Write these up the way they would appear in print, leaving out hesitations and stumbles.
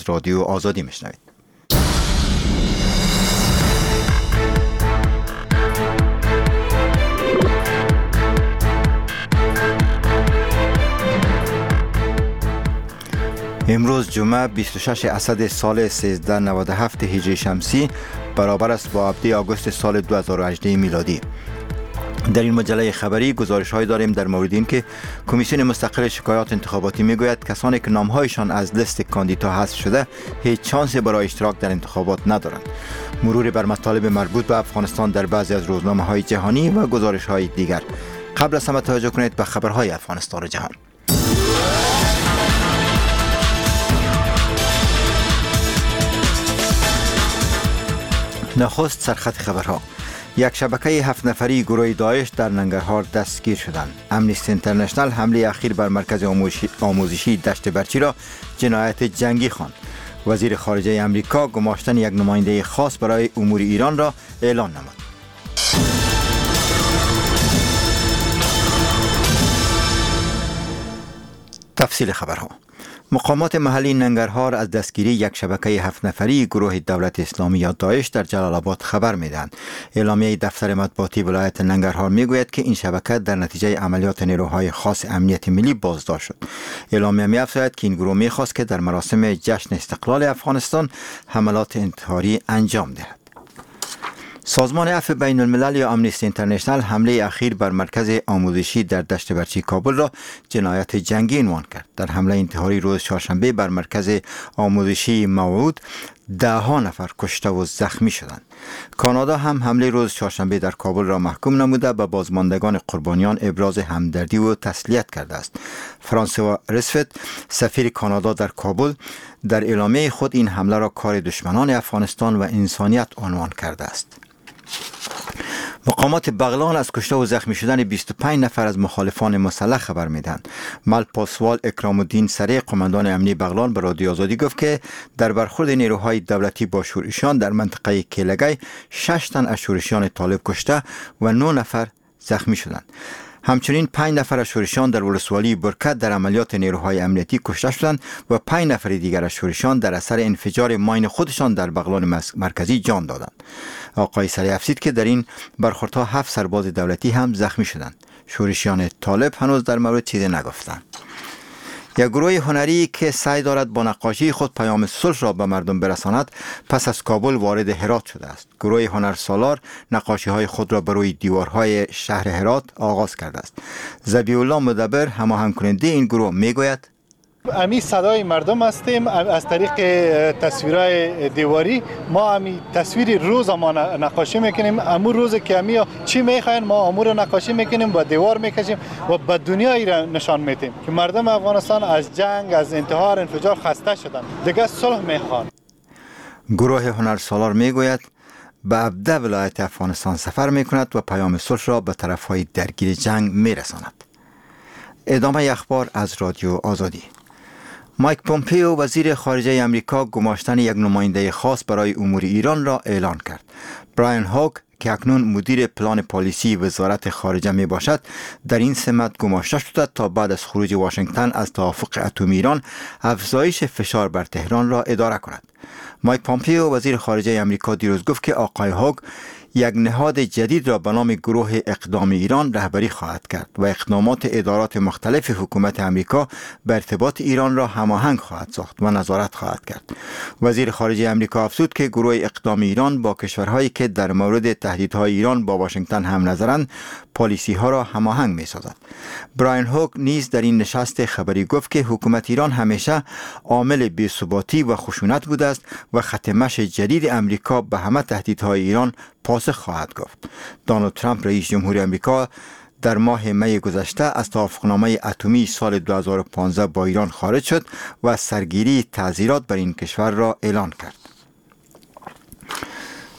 رادیو آزادی میشنوید. امروز جمعه 26 اسد سال 1397 هجری شمسی برابر است با 7 آگوست سال 2018 میلادی. در این مجله خبری گزارش هایی داریم در مورد این که کمیسیون مستقل شکایات انتخاباتی میگوید کسانی که نامهایشان از لیست کاندیدا حذف شده هیچ شانسی برای اشتراک در انتخابات ندارند. مرور بر مطالب مربوط به افغانستان در بعضی از روزنامه های جهانی و گزارش های دیگر. قبل از همه توجه کنید به خبرهای افغانستان و جهان. نخست سرخط خبرها. یک شبکه 7 نفری گروه داعش در ننگرهار دستگیر شدند. امنیستی اینترنشنال حمله اخیر بر مرکز آموزشی دشت برچی را جنایت جنگی خواند. وزیر خارجه امریکا گماشتن یک نماینده خاص برای امور ایران را اعلان نمود. تفصیل خبرها. مقامات محلی ننگرهار از دستگیری یک شبکه 7 نفری گروه دولت اسلامی یا داعش در جلال آباد خبر میدهند. اعلامیه دفتر مطبوعاتی ولایت ننگرهار میگوید که این شبکه در نتیجه عملیات نیروهای خاص امنیت ملی بازداشت شد. اعلامیه می‌افزاید که این گروه می‌خواست که در مراسم جشن استقلال افغانستان حملات انتحاری انجام دهد. سازمان عفو بین الملل یا امنیستی اینترنشنال حمله اخیر بر مرکز آموزشی در دشت برچی کابل را جنایت جنگی عنوان کرد. در حمله انتحاری روز چهارشنبه بر مرکز آموزشی موعود 10 نفر کشته و زخمی شدند. کانادا هم حمله روز چهارشنبه در کابل را محکوم نموده به بازماندگان قربانیان ابراز همدردی و تسلیت کرده است. فرانسوا رسفت سفیر کانادا در کابل در اعلامیه خود این حمله را کار دشمنان افغانستان و انسانیت عنوان کرده است. مقامات بغلان از کشته و زخمی شدن 25 نفر از مخالفان مسلح خبر میدهند. ملپاسوال اکرام الدین سری قماندان امنی بغلان به رادیو آزادی گفت که در برخورد نیروهای دولتی با شورشیان در منطقه کیلگی 6 تن از شورشیان طالب کشته و 9 نفر زخمی شدند. همچنین 5 نفر از شورشیان در ولسوالی برکت در عملیات نیروهای امنیتی کشته شدند و 5 نفر دیگر از شورشیان در اثر انفجار ماین خودشان در بغلان مرکزی جان دادند. آقای سری افزود که در این برخوردها 7 سرباز دولتی هم زخمی شدند. شورشیان طالب هنوز در مورد چیزی نگفتند. یک گروه هنری که سعی دارد با نقاشی خود پیام صلح را به مردم برساند پس از کابل وارد هرات شده است. گروه هنر سالار نقاشی های خود را بر روی دیوارهای شهر هرات آغاز کرده است. ذبیح الله مدبر هماهنگ کننده این گروه میگوید امی صدای مردم هستیم. از طریق تصویرهای دیواری ما امی تصویر روز ما نقاشی میکنیم. امور روز که امی چی میخواین ما امور رو نقاشی میکنیم و دیوار میکشیم و به دنیا را نشان میدیم که مردم افغانستان از جنگ، از انتحار، انفجار خسته شدن، دیگه صلح میخوان. گروه هنر سالار میگوید به 17 ولایت افغانستان سفر میکند و پیام صلح را به طرفهای درگیر جنگ میرساند. ادامه اخبار از رادیو آزادی. مایک پومپیو وزیر خارجه امریکا گماشتن یک نماینده خاص برای امور ایران را اعلان کرد. برایان هوک که اکنون مدیر پلان پالیسی وزارت خارجه می باشد در این سمت گماشته شده تا بعد از خروج واشنگتن از توافق اتمی ایران افزایش فشار بر تهران را اداره کند. مایک پومپیو وزیر خارجه امریکا دیروز گفت که آقای هوک یک نهاد جدید را به نام گروه اقدام ایران رهبری خواهد کرد و اقدامات ادارات مختلف حکومت امریکا به ارتباط ایران را هماهنگ خواهد ساخت و نظارت خواهد کرد. وزیر خارجه امریکا افزود که گروه اقدام ایران با کشورهایی که در مورد تهدیدهای ایران با واشنگتن هم نظرند پالیسی ها را هماهنگ می سازد. برایان هوک نیز در این نشست خبری گفت که حکومت ایران همیشه عامل بی‌ثباتی و خشونت بوده است و خط مشی جدید امریکا به همه تهدیدهای ایران پاسخ خواهد گفت. دونالد ترامپ رئیس جمهور امریکا در ماه می گذشته از توافقنامه اتمی سال 2015 با ایران خارج شد و سرگیری تعزیرات بر این کشور را اعلان کرد.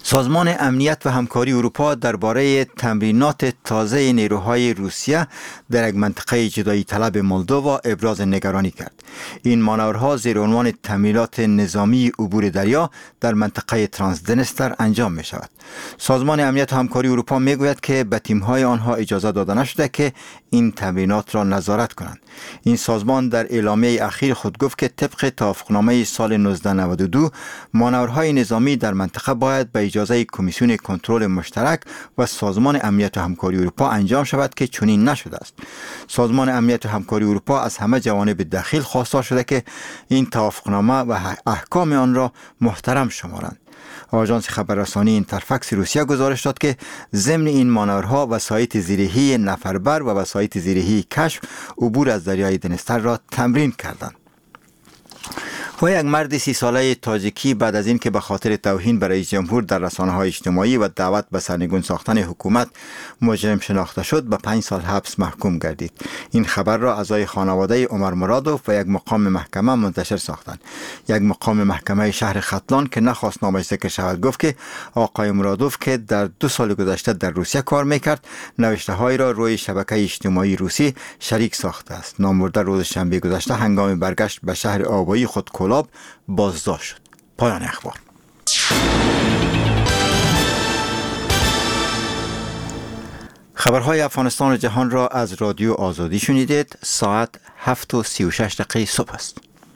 سازمان امنیت و همکاری اروپا درباره تمرینات تازه نیروهای روسیه در یک منطقه جدایی طلب مولدووا ابراز نگرانی کرد. این مانورها زیر عنوان تمرینات نظامی عبور دریا در منطقه ترانسدنستر انجام می شود. سازمان امنیت و همکاری اروپا می گوید که به تیم‌های آنها اجازه داده نشده که این تمرینات را نظارت کنند. این سازمان در اعلامیه اخیر خود گفت که طبق توافقنامه سال 1992 مانورهای نظامی در منطقه باید به اجازه کمیسیون کنترل مشترک و سازمان امنیت و همکاری اروپا انجام شود که چنین نشده است. سازمان امنیت و همکاری اروپا از همه جوانب دخیل خواستار شده که این توافقنامه و احکام آن را محترم شمارند. آژانس خبررسانی اینترفکس روسیه گزارش داد که ضمن این مانورها وسایط زیرهی نفربر و وسایط زیرهی کشف عبور از دریای دنستر را تمرین کردند. و یک مرد 30 ساله تاجیکی بعد از این که به خاطر توهین به رئیس جمهور در رسانه‌های اجتماعی و دعوت به سرنگون ساختن حکومت مجرم شناخته شد به 5 سال حبس محکوم گردید. این خبر را اعضای خانواده عمر مرادوف و یک مقام محکمه منتشر ساختند. یک مقام محکمه شهر ختلان که نخواست نامش ذکر شود گفت که آقای مرادوف که در 2 سال گذشته در روسیه کار میکرد نوشته‌های را روی شبکه اجتماعی روسی شریک ساخته است. نامبرده روز شنبه گذشته هنگام برگشت به شهر آبایی خود کلاب بازداشت شد. پایان اخبار. خبرهای افغانستان و جهان را از رادیو آزادی شنیدید. ساعت 7:36 صبح است.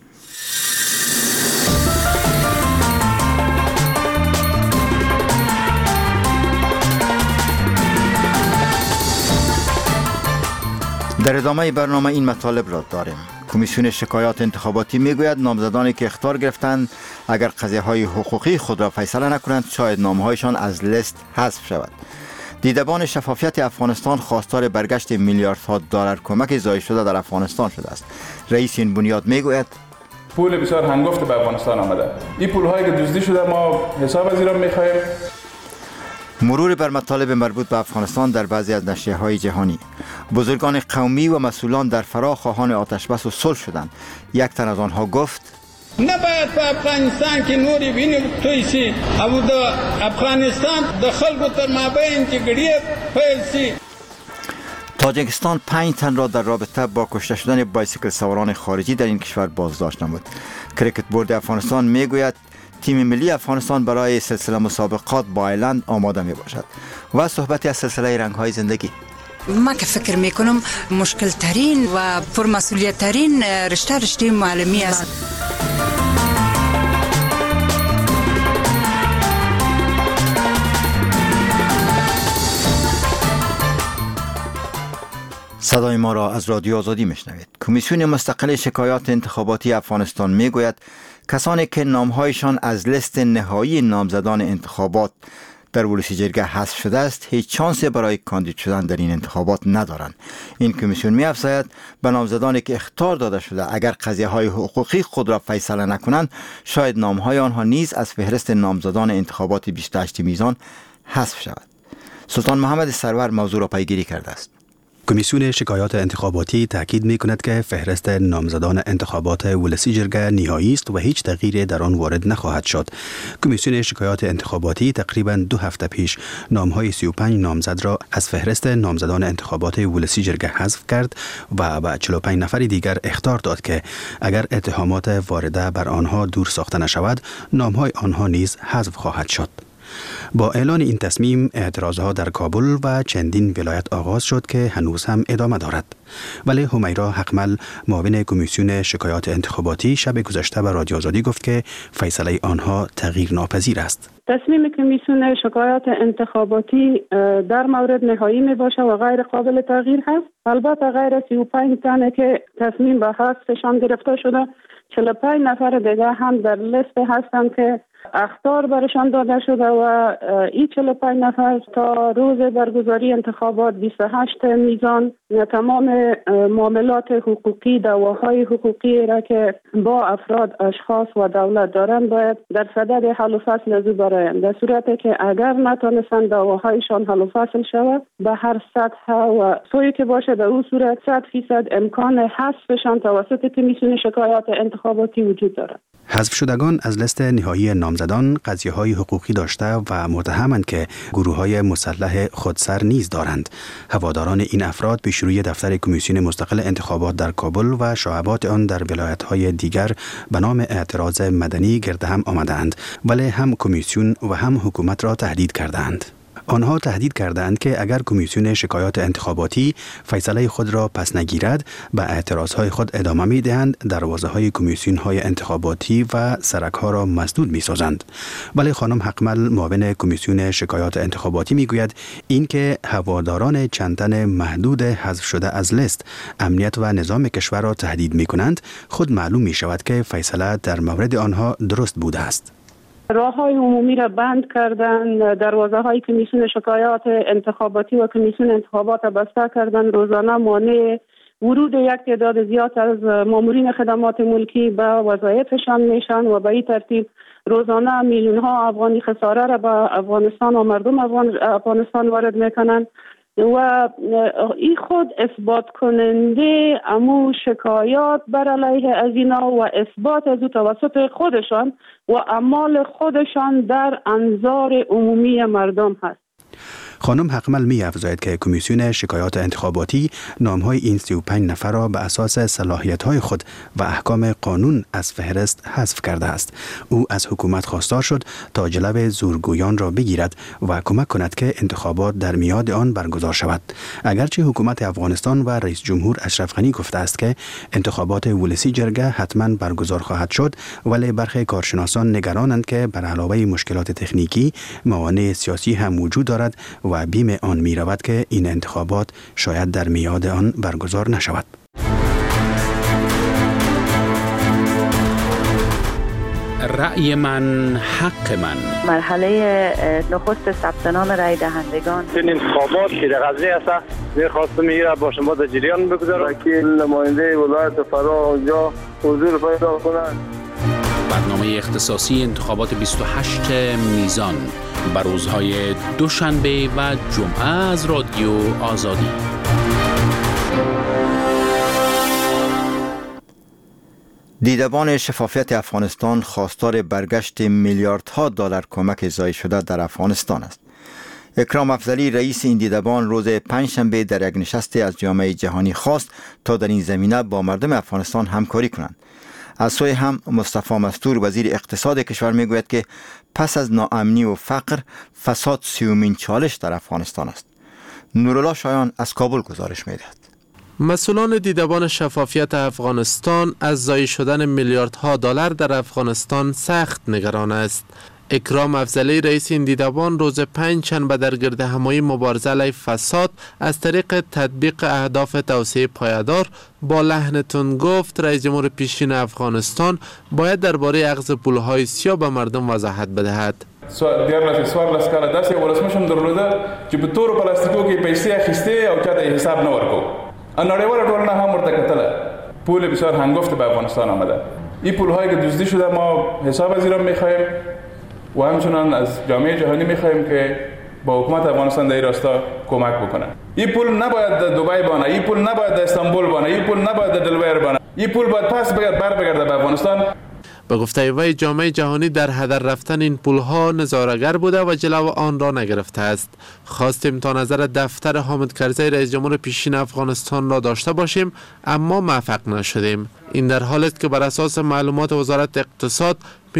در ادامه برنامه این مطالب را داریم. کمیسیون شکایات انتخاباتی میگوید نامزدانی که اخطار گرفتند اگر قضیه‌های حقوقی خود را فیصله نکنند شاید نامهایشان از لیست حذف شود. دیدبان شفافیت افغانستان خواستار برگشت میلیاردها دلار کمک ضایع شده در افغانستان شده است. رئیس این بنیاد میگوید پول بسیار هنگفت به افغانستان آمده. این پول‌هایی که دزدی شده ما حساب از ایران می‌خوایم. مرور بر مطالب مربوط به افغانستان در بعضی از نشریه‌های جهانی. بزرگان قومی و مسئولان در فرا خواهان آتشبس و صلح شدند. یک تن از آنها گفت نباید په افغانستان کې نورې وینې توی شي او د افغانستان د خلکو تر مابین جګړې پیل شي. تاجیکستان 5 تن را در رابطه با کشته شدن بایسیکل سواران خارجی در این کشور بازداشت نمود. کرکت بورد افغانستان میگوید تیم ملی افغانستان برای سلسله مسابقات با ایرلند آماده می باشد. و صحبتی از سلسله رنگ‌های زندگی. ما که فکر میکنم مشکل ترین و پرمسئولیت ترین رشته معلمی است. صدای ما را از رادیو آزادی میشنوید. کمیسیون مستقل شکایات انتخاباتی افغانستان میگوید کسانی که نامهایشان از لیست نهایی نامزدان انتخابات در ولسی جرگه حذف شده است هیچ شانسی برای کاندید شدن در این انتخابات ندارند. این کمیسیون می‌افزاید به نامزدانی که اخطار داده شده اگر قضیه‌های حقوقی خود را فیصله نکنند شاید نام‌های آنها نیز از فهرست نامزدان انتخابات 28 میزان حذف شود. سلطان محمد سرور موضوع را پیگیری کرده است. کمیسیون شکایات انتخاباتی تاکید می‌کند که فهرست نامزدان انتخابات ولسی جرگه نهایی است و هیچ تغییری در آن وارد نخواهد شد. کمیسیون شکایات انتخاباتی تقریباً 2 هفته پیش نام‌های 35 نامزد را از فهرست نامزدان انتخابات ولسی جرگه حذف کرد و به 45 نفر دیگر اخطار داد که اگر اتهامات وارده بر آنها دور ساخته نشود نام‌های آنها نیز حذف خواهد شد. با اعلان این تصمیم اعتراضها در کابل و چندین ولایت آغاز شد که هنوز هم ادامه دارد. ولی همیرا حقمل معاون کمیسیون شکایات انتخاباتی شب گذشته به رادیو آزادی گفت که فیصله آنها تغییر ناپذیر است. تصمیم کمیسیون شکایات انتخاباتی در مورد نهایی می باشه و غیر قابل تغییر هست. البته غیر 35 تنه که تصمیم به حذفشان گرفته شده 45 نفر دیگه هم در لیست هستند که اخطار برشان داده شده و این 45 نفر تا روز برگزاری انتخابات 28 میزان تمام معاملات حقوقی دعواهای حقوقی را که با افراد اشخاص و دولت دارند باید در صدد حل و فصل از او برآیند. در صورتی که اگر نتونستند دعواهایشان حل و فصل شود به هر سطح و سوی که باشه در اون صورت 100% امکان حذفشان توسط کمیسیون شکایات انتخاباتی وجود دارد. حذف شدگان از لیست نهایی نامزدان قضیه‌های حقوقی داشته و متهمند که گروه‌های مسلح خودسر نیز دارند. هواداران این افراد پیش روی دفتر کمیسیون مستقل انتخابات در کابل و شعبات آن در ولایت‌های دیگر به نام اعتراض مدنی گرد هم آمدند، ولی هم کمیسیون و هم حکومت را تهدید کردند. آنها تهدید کردند که اگر کمیسیون شکایات انتخاباتی فیصله خود را پس نگیرد به اعتراضهای خود ادامه می دهند، دروازه‌های کمیسیون‌های انتخاباتی و سرک‌ها را مسدود می‌سازند. ولی خانم حقمل معاون کمیسیون شکایات انتخاباتی می‌گوید اینکه هواداران چند تن محدود حذف شده از لیست امنیت و نظام کشور را تهدید می‌کنند، خود معلوم می‌شود که فیصله در مورد آنها درست بوده است. راه‌های عمومی را بند کردن، دروازه‌های کمیسیون شکایات انتخاباتی و کمیسیون انتخابات را بسته کردن. روزانه مانع ورود یک تعداد زیاد از مامورین خدمات ملکی به وظایفشان میشن و به این ترتیب روزانه میلیون‌ها افغانی خساره را به افغانستان و مردم افغانستان وارد میکنن و این خود اثبات کننده امو شکایات بر علیه از اینا و اثبات از توسط خودشان و اعمال خودشان در انظار عمومی مردم هست. خانم حقمل می افزاید که کمیسیون شکایات انتخاباتی نامهای این 35 نفر را به اساس صلاحیت‌های خود و احکام قانون از فهرست حذف کرده است. او از حکومت خواستار شد تا جلو زورگویان را بگیرد و کمک کند که انتخابات در میعاد آن برگزار شود. اگرچه حکومت افغانستان و رئیس جمهور اشرف غنی گفته است که انتخابات ولسی جرگه حتما برگزار خواهد شد، ولی برخی کارشناسان نگرانند که بر علاوه مشکلات تکنیکی موانع سیاسی هم وجود دارد و بیم آن می رود که این انتخابات شاید در میعاد آن برگزار نشود. رأی من حق من. مرحله نخست ثبت نام رای دهندگان. این انتخابات که در غزنی است می‌خواستم میره با شما در جریان بگذارم که نماینده ولایت فرا اونجا حضور پیدا کنند. برنامه اختصاصی انتخابات 28 میزان بر روزهای دوشنبه و جمعه از رادیو آزادی. دیدبان شفافیت افغانستان خواستار برگشت میلیاردها دلار کمک ضایع شده در افغانستان است. اکرام افضلی رئیس این دیدبان روز پنجشنبه در یک نشست از جامعه جهانی خواست تا در این زمینه با مردم افغانستان همکاری کنند. از سوی هم مصطفی مستور وزیر اقتصاد کشور میگوید که پس از ناامنی و فقر، فساد سیومین چالش در افغانستان است. نورالله شایان از کابل گزارش میدهد. مسئولان دیدبان شفافیت افغانستان از ضایع شدن میلیاردها دلار در افغانستان سخت نگران است. اکرام افضلی رئیس این دیدبان روز پنجشنبه در گردهمایی مبارزه علیه فساد از طریق تطبیق اهداف توسعه پایدار با لحن تند گفت رئیس جمهور پیشین افغانستان باید درباره اخذ پولهای سیاه به مردم وضاحت بدهد. سوار کاله داسې ولسمشر درلوده چې په تورو پلاستیکو کې پیسې اخیستې او چاته حساب نه ورکو. نړیواله ټولنه هم ورته کتله. پول بسیار هنگفت به افغانستان آمده. این پول‌هایی که دزدی شده ما حساب از ایران می‌خوایم و همچنان از جامعه جهانی می‌خوایم که با حکومت افغانستان در این راستا کمک بکنه. این پول نباید در دبی بانه، این پول نباید در استانبول بانه، این پول نباید در دلویر بانه. این پول باید پس برگرده به افغانستان. به گفته وی جامعه جهانی در هدر رفتن این پولها نظاره‌گر بوده و جلو آن را نگرفته است. خواستیم تا نظر دفتر حامد کرزی رئیس جمهور پیشین افغانستان را داشته باشیم اما موفق نشدیم. این در حالی است که بر اساس معلومات وزارت اقتصاد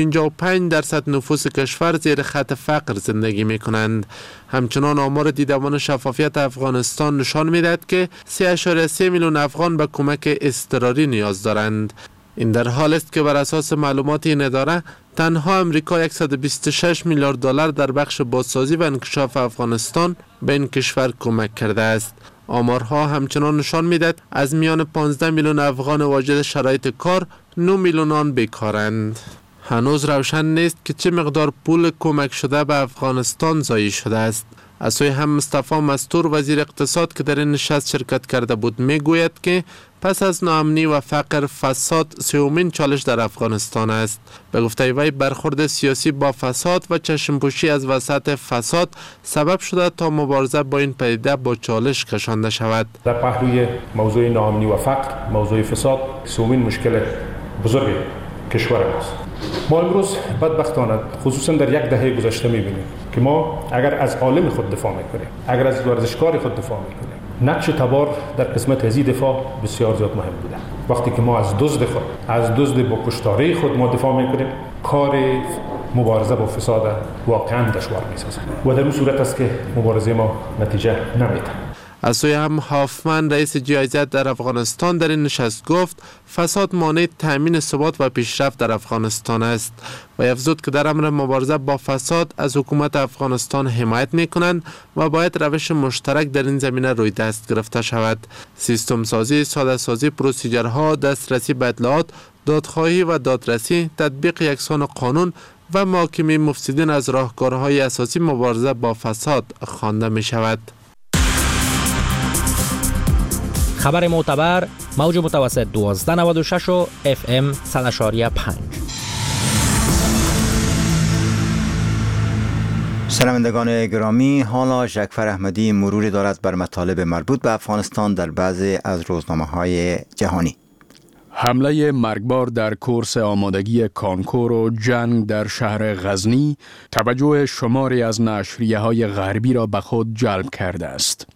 55% نفوس کشور زیر خط فقر زندگی می کنند. همچنان آمار دیدبان شفافیت افغانستان نشان می دهد که 3.3 میلیون افغان به کمک اضطراری نیاز دارند. این در حالی است که بر اساس معلومات این اداره تنها امریکا 126 میلیارد دلار در بخش بازسازی و انکشاف افغانستان به این کشور کمک کرده است. آمارها همچنان نشان می‌دهد از میان 15 میلیون افغان واجد شرایط کار 9 میلیون آن بیکارند. هنوز روشن نیست که چه مقدار پول کمک شده به افغانستان ضایع شده است. از سوی هم مصطفی مستور وزیر اقتصاد که در این نشست شرکت کرده بود میگوید که پس از ناامنی و فقر، فساد سومین چالش در افغانستان است. به گفته وی برخورد سیاسی با فساد و چشمپوشی از وسط فساد سبب شده تا مبارزه با این پدیده با چالش کشانده شود. در پهلوی موضوع ناامنی و فقر، موضوع فساد سومین مشکل بزرگ کشور است. ما امروز بدبختانه خصوصا در یک دهه گذشته می‌بینیم که ما اگر از عالم خود دفاع می‌کنیم، اگر از ورزشکار خود دفاع می‌کنیم، نقش تبار در قسمت هذه دفاع بسیار زیاد مهم بوده. وقتی که ما از دزد با کشتاری خود ما دفاع می‌کنیم، کار مبارزه با فساد واقعا دشوار می‌سازد و در اون صورت است که مبارزه ما نتیجه نمی‌ده. از سوی هم هافمن رئیس GIZ در افغانستان در این نشست گفت فساد مانع تامین ثبات و پیشرفت در افغانستان است و افزود که در امر مبارزه با فساد از حکومت افغانستان حمایت می‌کنند و باید روش مشترک در این زمینه روی دست گرفته شود. سیستم سازی، ساده سازی پروسیجرها، دسترسی به اطلاعات، دادخواهی و دادرسی، تطبیق یکسان قانون و محاکمه مفسدین از راهکارهای اساسی مبارزه با فساد خوانده می شود. خبر معتبر موج متوسط 1296 و FM 100.5. شنوندگان گرامی، حالا جعفر احمدی مروری دارد بر مطالب مربوط به افغانستان در بعضی از روزنامه‌های جهانی. حمله مرگبار در کورس آمادگی کانکور و جنگ در شهر غزنی توجه شماری از نشریه‌های غربی را به خود جلب کرده است.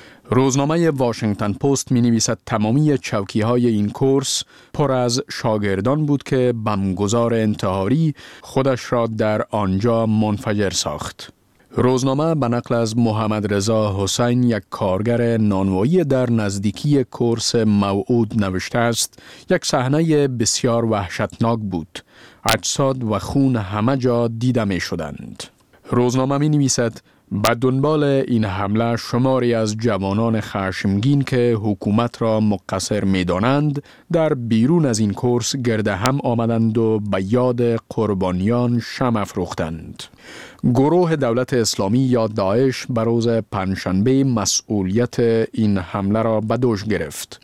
روزنامه واشنگتن پست می نویسد تمامی چوکی‌های این کورس پر از شاگردان بود که بمبگذار انتحاری خودش را در آنجا منفجر ساخت. روزنامه به نقل از محمد رضا حسین، یک کارگر نانوایی در نزدیکی کورس موعود نوشته است: یک صحنه بسیار وحشتناک بود. اجساد و خون همه جا دیده می شدند. روزنامه می نویسد به دنبال این حمله شماری از جوانان خشمگین که حکومت را مقصر می دانند در بیرون از این کورس گرد هم آمدند و به یاد قربانیان شمع افروختند. گروه دولت اسلامی یا داعش بر روز پنجشنبه مسئولیت این حمله را به دوش گرفت.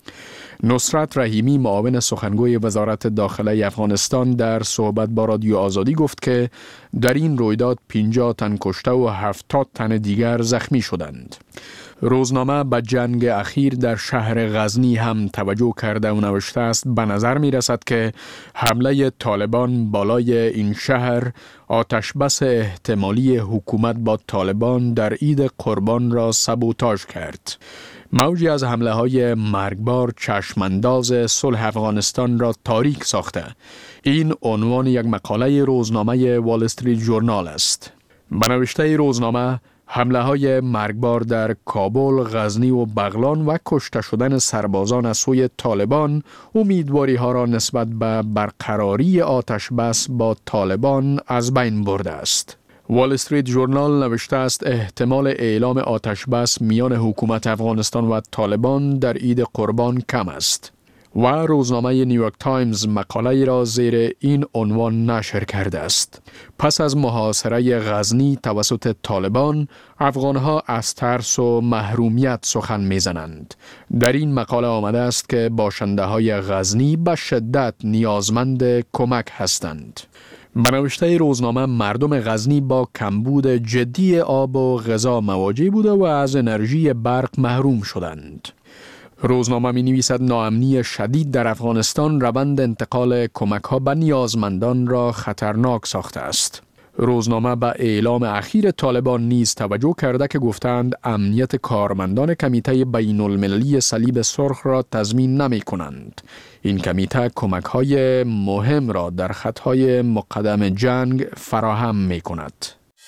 نصرت رحیمی، معاون سخنگوی وزارت داخله افغانستان، در صحبت با رادیو آزادی گفت که در این رویداد 50 تن کشته و 70 تن دیگر زخمی شدند. روزنامه به جنگ اخیر در شهر غزنی هم توجه کرده و نوشته است: به نظر می رسد که حمله طالبان بالای این شهر آتشبس احتمالی حکومت با طالبان در عید قربان را سبوتاژ کرد. موجی از حمله های مرگبار چشمانداز صلح افغانستان را تاریک ساخته. این عنوان یک مقاله روزنامه وال استریت ژورنال است. به نوشته روزنامه، حمله های مرگبار در کابل، غزنی و بغلان و کشته شدن سربازان از سوی طالبان امیدواری ها را نسبت به برقراری آتشبس با طالبان از بین برده است. وال استریت ژورنال نوشته است احتمال اعلام آتشبس میان حکومت افغانستان و طالبان در عید قربان کم است. و روزنامه نیویورک تایمز مقاله را زیر این عنوان نشر کرده است: پس از محاصره غزنی توسط طالبان، افغانها از ترس و محرومیت سخن میزنند. در این مقاله آمده است که باشنده های غزنی به شدت نیازمند کمک هستند. به نوشته روزنامه، مردم غزنی با کمبود جدی آب و غذا مواجه بوده و از انرژی برق محروم شدند. روزنامه می نویسد ناامنی شدید در افغانستان روند انتقال کمک ها به نیازمندان را خطرناک ساخته است. روزنامه به اعلام اخیر طالبان نیز توجه کرده که گفتند امنیت کارمندان کمیته بین المللی صلیب سرخ را تضمین نمی کنند. این کمیته کمک های مهم را در خطهای مقدم جنگ فراهم می کند.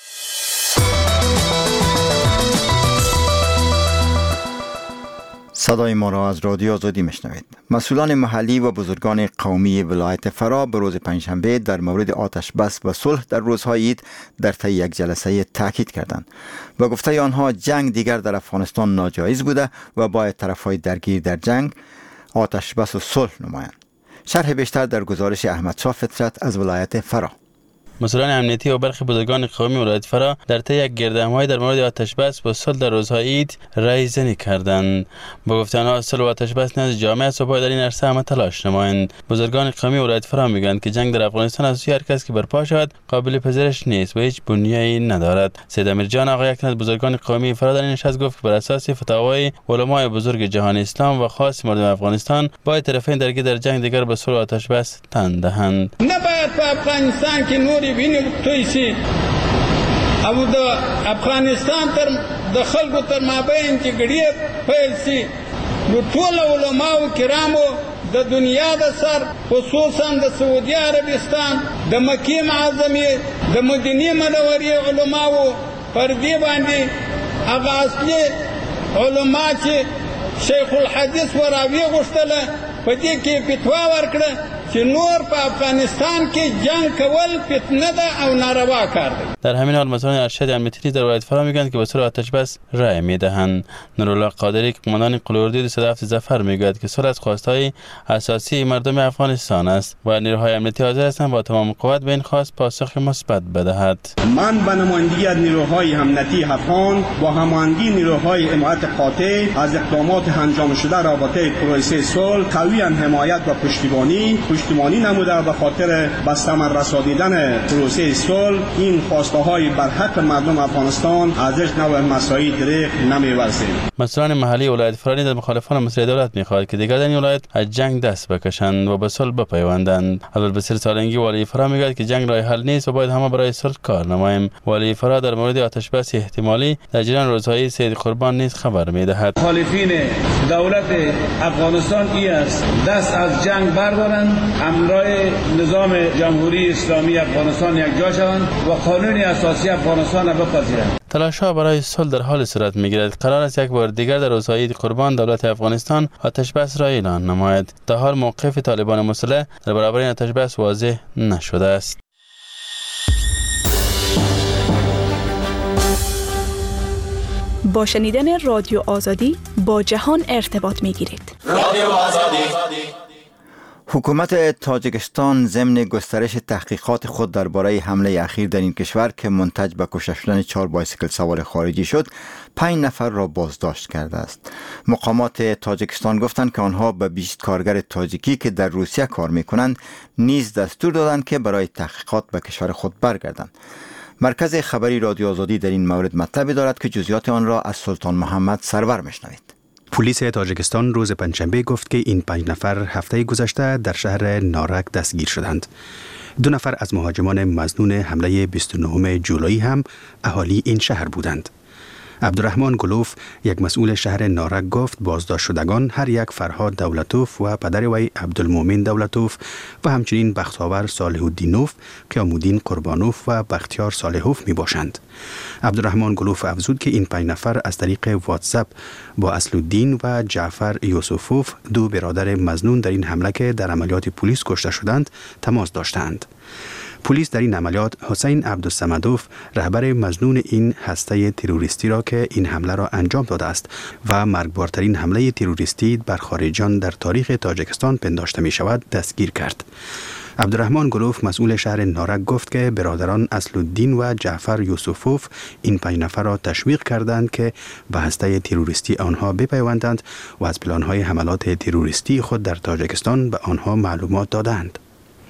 صدای ما را از رادیو آزادی میشنوید. مسئولان محلی و بزرگان قومی ولایت فرا به روز پنجشنبه در مورد آتش بس و صلح در روزهای عید در طی یک جلسه تاکید کردند و گفته آنها جنگ دیگر در افغانستان ناجایز بوده و باید طرفهای درگیر در جنگ آتش بس و صلح نمایند. شرح بیشتر در گزارش احمد شاه فطرت از ولایت فرا. مسئولان امنیتی و برخی بزرگان قومی ولایت فرا در طی یک گردهمایی در مورد آتش بس و صلح در روزهای عید رأی زنی کردند. با گفته آنها صلح و آتش بس نزد جامعه است و باید در این عرصه همه تلاش نمایند. بزرگان قومی ولایت فرا میگویند که جنگ در افغانستان از سوی هر کس که برپا شود قابل پذیرش نیست و هیچ بنیه‌ای ندارد. سید امیرجان آقا، یک تن از بزرگان قومی فرا در این نشست گفت که بر اساس فتاوای علمای بزرگ جهان اسلام و خاص مردم افغانستان باید طرفین درگیر در جنگ دیگر به صلح و آتش بس تن دهند. نباید په افغانستان کې نورې وینې توی شي او د افغانستان تر د خلکو تر مابین کې ګډې پیل شي. نو ټول علماو کرامو د دنیا د سر خصوصا د سعودي عربستان د مکې معظمې د مدینې منورې علماو پر دې باندې هغه اصلي علما چې شیخ الحدیث وراوی غوښتله په دې کې فتوا ورکړه چې نور په افغانستان کې جنگ کول فتنه ده او ناروا کار ده. در همین حال مسئولان ارشد امنیتی در ولایت فرا میگویند که به صلح آتش بس رأی میدهند. نورالله قادری که قماندان قلوردی 107 ظفر میگوید که صلح از خواستهای اساسی مردم افغانستان است و نیروهای امنیتی حاضر هستند با تمام قوت به این خواست پاسخ مثبت بدهد. من به نمایندگی از نیروهای امنیتی افغان با هماهنگی نیروهای حمایت قاطع از اقدامات انجام شده رابطه پروسه صلح قویاً حمایت و پشتیبانی نموده به خاطر به ثمر رسانیدن پروسه صلح این خواسته های بر حق مردم افغانستان ازش نوع مساعی دریغ نمی‌ورزیم. مسئولان محلی ولایت فرا در مخالفان مسئله دولت می‌خواهد که دیگر در این ولایت از جنگ دست بکشند و به صلح بپیوندند. عبدالبصیر سالنگی والی فرا میگوید که جنگ راه حل نیست و باید همه برای صلح کار نماییم. والی فرا در مورد آتش بس احتمالی در جریان روزهای سید قربان نیز خبر می‌دهد. مخالفین دولت افغانستان است دست از جنگ بردارند، امرای نظام جمهوری اسلامی افغانستان یک جا شوند و قانون اساسی افغانستان را بپذیرند. تلاش‌ها برای صلح در حال صورت می‌گیرد. قرار است یک بار دیگر در روزهای عید قربان دولت افغانستان آتش بس را اعلان نماید. تا حال موقف طالبان مسلح در برابر این آتش بس واضح نشده است. با شنیدن رادیو آزادی با جهان ارتباط می‌گیرید. رادیو آزادی. حکومت تاجیکستان ضمن گسترش تحقیقات خود درباره حمله اخیر در این کشور که منتج به کشته شدن 4 بایسیکل سوار خارجی شد 5 نفر را بازداشت کرده است. مقامات تاجیکستان گفتند که آنها به 20 کارگر تاجیکی که در روسیه کار می‌کنند نیز دستور دادند که برای تحقیقات به کشور خود برگردند. مرکز خبری رادیو آزادی در این مورد مطلبی دارد که جزئیات آن را از سلطان محمد سرور میشنوید. پلیس تاجیکستان روز پنجشنبه گفت که این 5 نفر هفته گذشته در شهر نارک دستگیر شدند. 2 نفر از مهاجمان مظنون حمله 29 جولای هم اهالی این شهر بودند. عبدالرحمن گلوف یک مسئول شهر نارک گفت بازداشت شدگان هر یک فرهاد دولتوف و پدر وی عبدالمومن دولتوف و همچنین بختاور صالح الدینوف، قیامالدین قربانوف و بختیار صالحوف می باشند. عبدالرحمن گلوف افزود که این 5 نفر از طریق واتساپ با اصلالدین و جعفر یوسفوف 2 برادر مظنون در این حمله که در عملیات پلیس کشته شدند تماس داشتند. پلیس در این عملیات حسین عبدالصمدوف رهبر مظنون این هسته تروریستی را که این حمله را انجام داده است و مرگبارترین حمله تروریستی بر خارجیان در تاریخ تاجیکستان پنداشته می شود دستگیر کرد. عبدالرحمن گلوف مسئول شهر نارک گفت که برادران اصلالدین و جعفر یوسفوف این 5 نفر را تشویق کردند که به هسته تروریستی آنها بپیوندند و از پلان‌های حملات تروریستی خود در تاجیکستان به آنها معلومات دادند.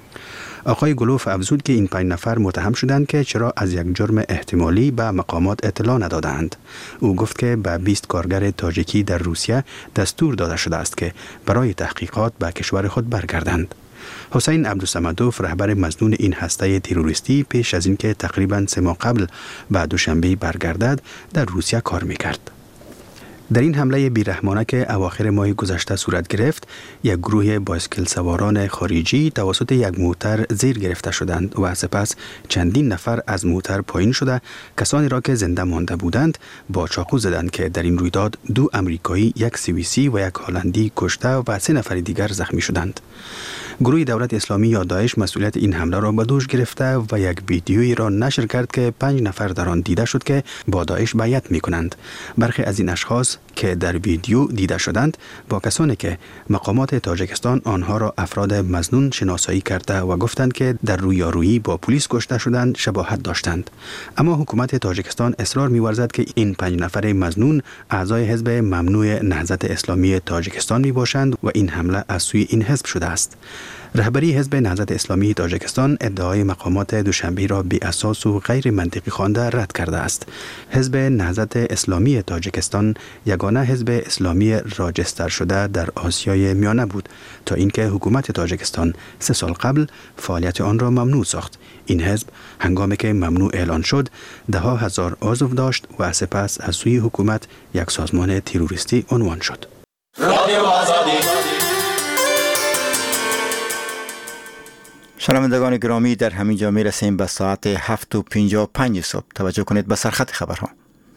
آقای گلوف افزود که این 5 نفر متهم شدند که چرا از یک جرم احتمالی به مقامات اطلاع ندادند. او گفت که به 20 کارگر تاجیکی در روسیه دستور داده شده است که برای تحقیقات به کشور خود برگردند. حسین عبدالصمدوف رهبر مظنون این هسته تروریستی پیش از اینکه تقریباً 3 ماه قبل به دوشنبه برگردد در روسیه کار میکرد. در این حمله بیرحمانه که اواخر ماه گذشته صورت گرفت، یک گروه بایسکل سواران خارجی توسط یک موتر زیر گرفته شدند و سپس چندین نفر از موتر پایین شده کسانی را که زنده مانده بودند با چاقو زدند که در این رویداد 2 امریکایی، 1 سوئیسی و 1 هلندی کشته و 3 نفر دیگر زخمی شدند. گروه دولت اسلامی یا داعش مسئولیت این حمله را به دوش گرفته و یک ویدیویی را نشر کرد که 5 نفر در آن دیده شد که با داعش بیعت می‌کنند. برخی از این اشخاص که در ویدیو دیده شدند با کسانی که مقامات تاجیکستان آنها را افراد مظنون شناسایی کرده و گفتند که در رویارویی با پلیس کشته شدند شباهت داشتند. اما حکومت تاجیکستان اصرار می‌ورزد که این 5 نفر مظنون اعضای حزب ممنوع نهضت اسلامی تاجیکستان میباشند و این حمله از سوی این حزب شده است. رهبری حزب نهضت اسلامی تاجیکستان ادعای مقامات دوشنبه را بی اساس و غیر منطقی خوانده رد کرده است. حزب نهضت اسلامی تاجیکستان یگانه حزب اسلامی راجستر شده در آسیای میانه بود تا اینکه حکومت تاجیکستان 3 سال قبل فعالیت آن را ممنوع ساخت. این حزب هنگامی که ممنوع اعلان شد 10,000 عضو داشت و سپس از سوی حکومت یک سازمان تروریستی عنوان شد. شنوندگان گرامی، در همین جا میرسیم به ساعت 7:55 صبح. توجه کنید به سرخط خبرها.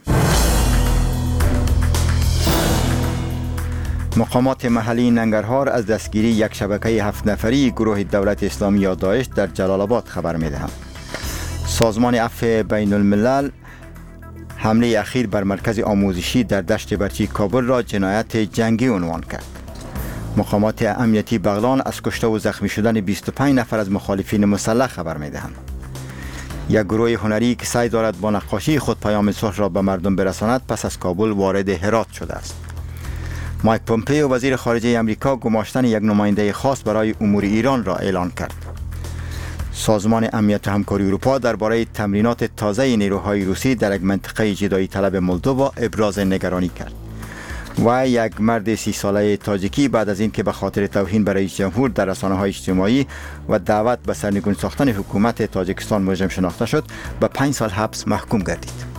مقامات محلی ننگرهار از دستگیری یک شبکه 7 نفری گروه دولت اسلامی یا داعش در جلال آباد خبر می‌دهند. سازمان عفو بین الملل حمله اخیر بر مرکز آموزشی در دشت برچی کابل را جنایت جنگی عنوان کرد. مقامات امنیتی بغلان از کشته و زخمی شدن 25 نفر از مخالفین مسلح خبر می‌دهند. یک گروه هنری که سعی دارد با نقاشی خود پیام صلح را به مردم برساند پس از کابل وارد هرات شده است. مایک پومپئو وزیر خارجه امریکا گماشتن یک نماینده خاص برای امور ایران را اعلان کرد. سازمان امنیت و همکاری اروپا درباره تمرینات تازه نیروهای روسی در یک منطقه جدایی طلب مولدووا ابراز نگرانی کرد. و یک مرد 30 ساله تاجیکی بعد از اینکه به خاطر توهین به رئیس جمهور در رسانه‌های اجتماعی و دعوت به سرنگون ساختن حکومت تاجیکستان مجرم شناخته شد، به 5 سال حبس محکوم گردید.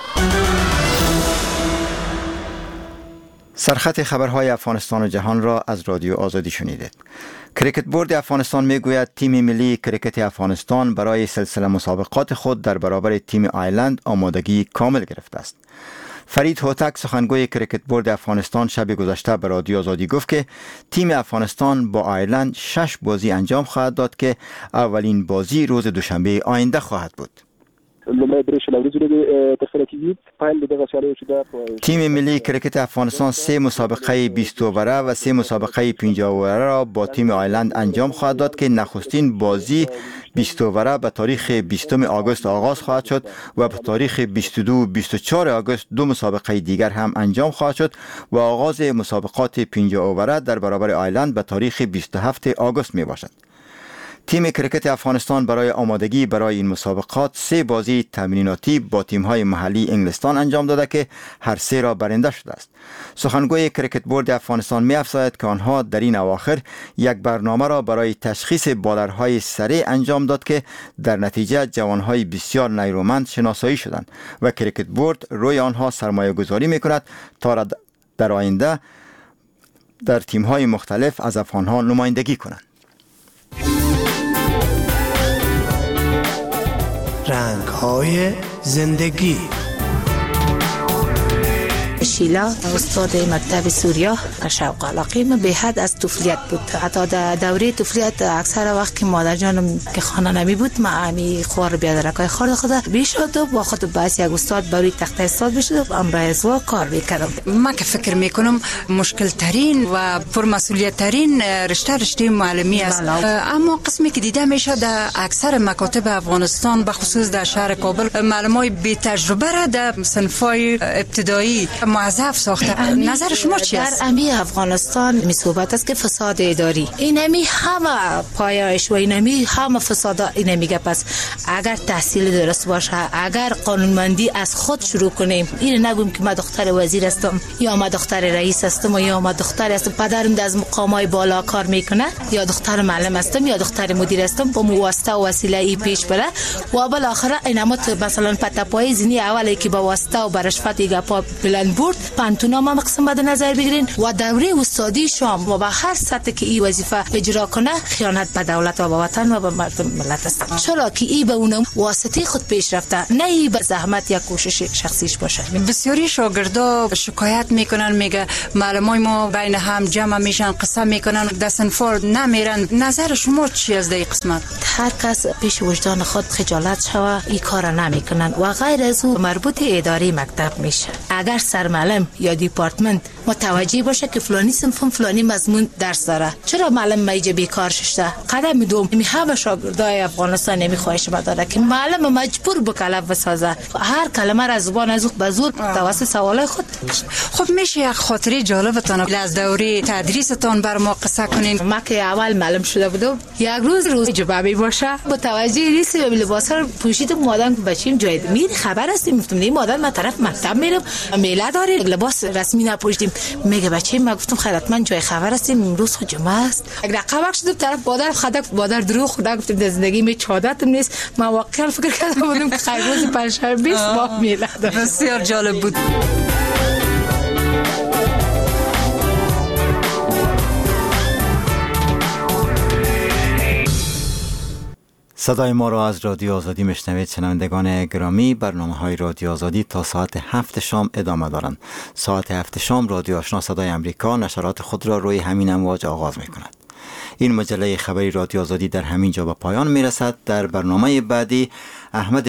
سرخط خبرهای افغانستان و جهان را از رادیو آزادی شنیدید. کریکت بورد افغانستان میگوید تیم ملی کریکت افغانستان برای سلسله مسابقات خود در برابر تیم آیلند آمادگی کامل گرفته است. فرید هوتک سخنگوی کریکت بورد افغانستان شب گذشته به رادیو آزادی گفت که تیم افغانستان با آیرلند 6 بازی انجام خواهد داد که اولین بازی روز دوشنبه آینده خواهد بود. تیم ملی کریکت افغانستان 3 مسابقه 20 اووره و 3 مسابقه 50 اووره را با تیم آیلند انجام خواهد داد که نخستین بازی 20 اووره به تاریخ 20 آگوست آغاز خواهد شد و به تاریخ 22 و 24 آگوست 2 مسابقه دیگر هم انجام خواهد شد و آغاز مسابقات 50 اووره در برابر آیلند به تاریخ 27 آگوست می باشد. تیم کریکت افغانستان برای آمادگی برای این مسابقات 3 بازی تمریناتی با تیم‌های محلی انگلستان انجام داده که هر 3 را برنده شده است. سخنگوی کریکت بورد افغانستان می‌افزاید که آنها در این اواخر یک برنامه را برای تشخیص بالرهای سریع انجام داد که در نتیجه جوانهای بسیار نیرومند شناسایی شدند و کریکت بورد روی آنها سرمایه‌گذاری می‌کند تا در آینده در تیم‌های مختلف از افغان‌ها نمایندگی کنند. رنگ‌های زندگی. شیلا استاد مکتب سوریا شوق علاقه به حد از طفولیت بود. حتی در دوره طفولیت اکثر وقت که مادر جانم که خانه نمی بود ما امی خوار بیادرکای خورد خدا بیشد و با خود باعث یک استاد برای تخته استاد بشد و امرای ازوا کار میکردم. من که فکر میکنم مشکل ترین و پرمسئولیت ترین رشته معلمی است. اما قسمی که دیده میشه در اکثر مکاتب افغانستان به خصوص در شهر کابل معلمای بی تجربه را در صنفای ابتدایی موظف ساخته. نظر شما چی است؟ در امی افغانستان می صحبت است که فساد اداری اینمی همه پایش و اینمی همه فساد اینمی گپ است. اگر تحصیل درست باشه، اگر قانونمندی از خود شروع کنیم، این نگویم که من دختر وزیر هستم یا من دختر رئیس هستم یا من دختر هستم پدرم از مقامای بالا کار میکنه یا دختر معلم هستم یا دختر مدیر هستم، با واسطه و وسیله ای پیش بره و بالاخره اینما مثلا پتاپای زنی اولی که با واسطه و برشفت گپا بلند برد پانتونا ما مقسم به نظر بگیرین و دوره استادی شام و به هر سطح که این وظیفه اجرا کنه خیانت به دولت و به وطن و به مردم ملت است. چرا که این به اون واسطه خود پیش رفته، نه ای به زحمت یا کوشش شخصیش باشه. بسیاری شاگردا شکایت میکنن، میگه معلمای ما بین هم جمع میشن قسم میکنن دست انفار نمیرن. نظر شما چی از این قسمت؟ هر کس پیش وجدان خود خجالت شوه این کار نمیکنن و غیر از او مربوط اداره مکتب میشه. اگر سرمعلم یا دیپارتمنت متوجه باشه که فلانی صنف فلانی مضمون درس داره، چرا معلم میجه بیکار شده؟ قدم دوم می همه شاگردای افغانستان نمی خواهش بداره که معلم مجبور به کلمه بسازه، هر کلمه را زبان از به زور توسط سوالای خود. خب میشه یک خاطره جالبتان از دوره تدریستان بر ما قصه کنین؟ ما که اول معلم شده بودم، یک روز جبابی باشه متوجه نیست به لباس ها پوشیدم، مادام بچیم جای میری خبر هستیم گفتم نه مادام من طرف مکتب میرم میله داره لباس رسمی نپوشیدیم. میگه بچه ما گفتم خیرتمند جای خبر هستیم امروز خود جمعه است. اگر قبق شدم طرف بادر خدک بادر دروغ خدا گفتم در زندگی می چادتم نیست. ما واقعا فکر کردم بودم که خیر روز پنجشنبه 20 ماه میلاد. بسیار جالب بود. صدای ما را از رادیو آزادی میشنوید. شنوندگان گرامی، برنامه‌های رادیو آزادی تا ساعت 7 شام ادامه دارند. ساعت 7 شام رادیو آشنا صدای امریکا نشرات خود را روی همین امواج آغاز می‌کند. این مجله خبری رادیو آزادی در همین جا به پایان میرسد. در برنامه بعدی احمد